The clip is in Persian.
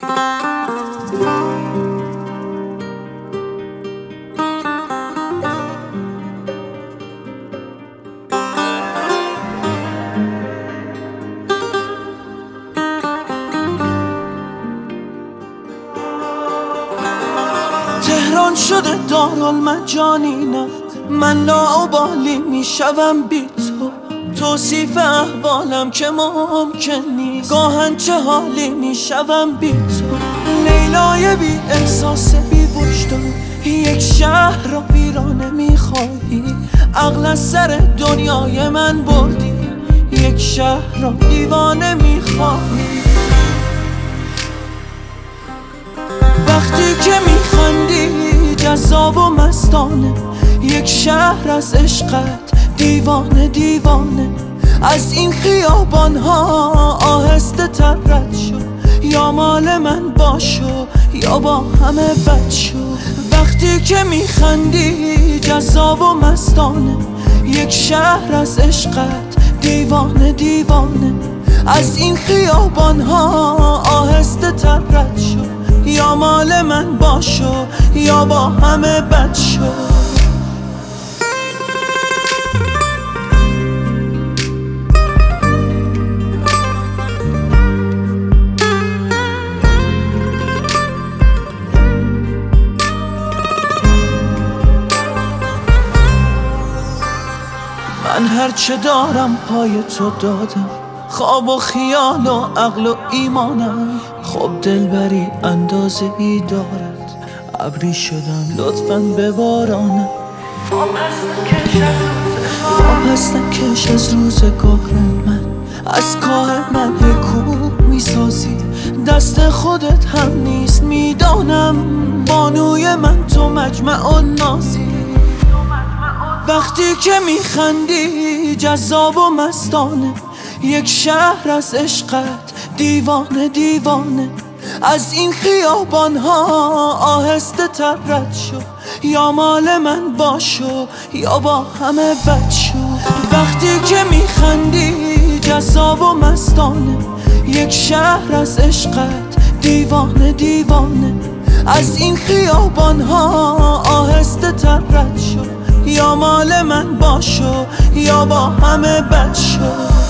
تهران شده دارالمجانینم، من لاابالی میشوم بی تو. توصیف احوالم که ممکن نیست، گاهن چه حالی میشوم بی تو. لیلای بی احساس بی وجدان، یک شهر را ویرانه میخواهی. عقل از سر دنیای من بردی، یک شهر را دیوانه میخواهی. وقتی که میخندی جذاب و مستانه، یک شهر از عشقت دیوانه دیوانه. از این خیابان ها آهسته تر رد شو، یا مال من باشو یا با همه بد شو. وقتی که میخندی جذاب و مستانه، یک شهر از عشقت دیوانه دیوانه. از این خیابان ها آهسته تر رد شو، یا مال من باشو یا با همه بد شو. من هرچه دارم پای تو دادم، خواب و خیال و عقل و ایمانم. خب دلبری اندازه ای دارد، ابری شدم لطفاً ببارانم. آب کش از روزگارم، من از کاه من کوه میسازی. دست خودت هم نیست میدانم، بانوی من تو مجمع و نازی. وقتی که میخندی جذاب و مستانه، یک شهر از عشقت دیوانه دیوانه. از این خیابان ها آهسته تر رد شو، یا مال من باشو یا با همه بد شو. وقتی که میخندی جذاب و مستانه، یک شهر از عشقت دیوانه دیوانه. از این خیابان ها آهسته تر رد شو، یا مال من باشو یا با همه بد شو.